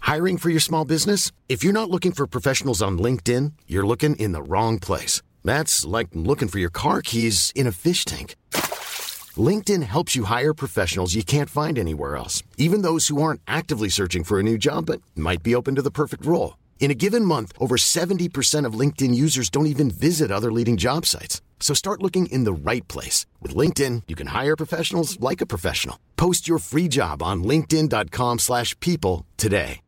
Hiring for your small business? If you're not looking for professionals on LinkedIn, you're looking in the wrong place. That's like looking for your car keys in a fish tank. LinkedIn helps you hire professionals you can't find anywhere else, even those who aren't actively searching for a new job but might be open to the perfect role. In a given month, over 70% of LinkedIn users don't even visit other leading job sites. So start looking in the right place. With LinkedIn, you can hire professionals like a professional. Post your free job on linkedin.com/people today.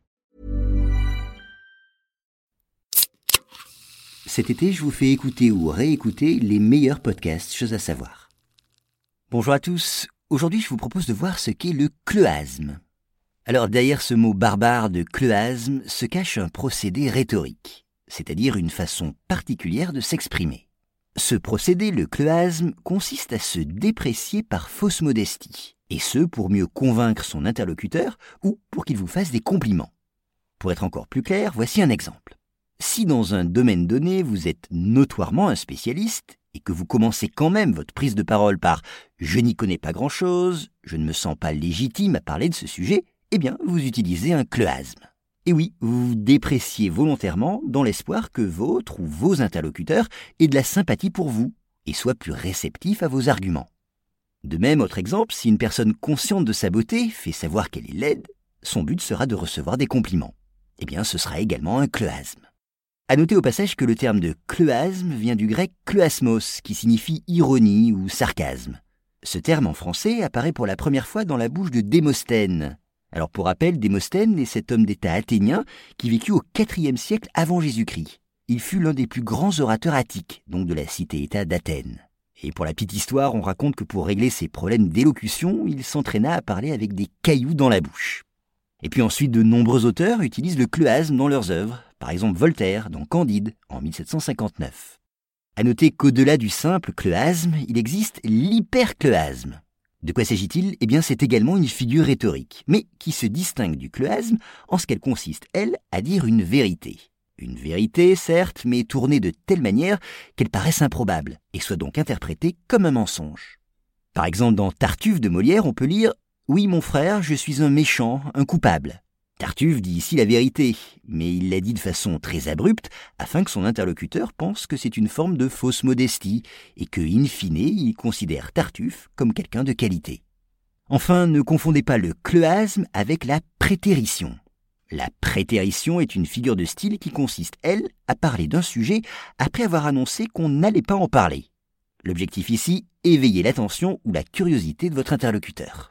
Cet été, je vous fais écouter ou réécouter les meilleurs podcasts, chose à savoir. Bonjour à tous, aujourd'hui je vous propose de voir ce qu'est le chleuasme. Alors derrière ce mot barbare de chleuasme se cache un procédé rhétorique, c'est-à-dire une façon particulière de s'exprimer. Ce procédé, le chleuasme, consiste à se déprécier par fausse modestie, et ce pour mieux convaincre son interlocuteur ou pour qu'il vous fasse des compliments. Pour être encore plus clair, voici un exemple. Si dans un domaine donné, vous êtes notoirement un spécialiste et que vous commencez quand même votre prise de parole par « je n'y connais pas grand-chose, je ne me sens pas légitime à parler de ce sujet », eh bien, vous utilisez un chleuasme. Et oui, vous vous dépréciez volontairement dans l'espoir que votre ou vos interlocuteurs aient de la sympathie pour vous et soient plus réceptifs à vos arguments. De même, autre exemple, si une personne consciente de sa beauté fait savoir qu'elle est laide, son but sera de recevoir des compliments. Eh bien, ce sera également un chleuasme. À noter au passage que le terme de chleuasme vient du grec chleuasmos, qui signifie ironie ou sarcasme. Ce terme en français apparaît pour la première fois dans la bouche de Démosthène. Alors pour rappel, Démosthène est cet homme d'État athénien qui vécut au IVe siècle avant Jésus-Christ. Il fut l'un des plus grands orateurs attiques, donc de la cité-État d'Athènes. Et pour la petite histoire, on raconte que pour régler ses problèmes d'élocution, il s'entraîna à parler avec des cailloux dans la bouche. Et puis ensuite, de nombreux auteurs utilisent le chleuasme dans leurs œuvres, par exemple Voltaire dans Candide en 1759. À noter qu'au-delà du simple chleuasme, il existe l'hyperchleuasme. De quoi s'agit-il ? Eh bien, c'est également une figure rhétorique, mais qui se distingue du chleuasme en ce qu'elle consiste, elle, à dire une vérité. Une vérité, certes, mais tournée de telle manière qu'elle paraisse improbable, et soit donc interprétée comme un mensonge. Par exemple, dans Tartuffe de Molière, on peut lire « Oui, mon frère, je suis un méchant, un coupable ». Tartuffe dit ici la vérité, mais il la dit de façon très abrupte afin que son interlocuteur pense que c'est une forme de fausse modestie et que, in fine, il considère Tartuffe comme quelqu'un de qualité. Enfin, ne confondez pas le chleuasme avec la prétérition. La prétérition est une figure de style qui consiste, elle, à parler d'un sujet après avoir annoncé qu'on n'allait pas en parler. L'objectif ici, éveiller l'attention ou la curiosité de votre interlocuteur.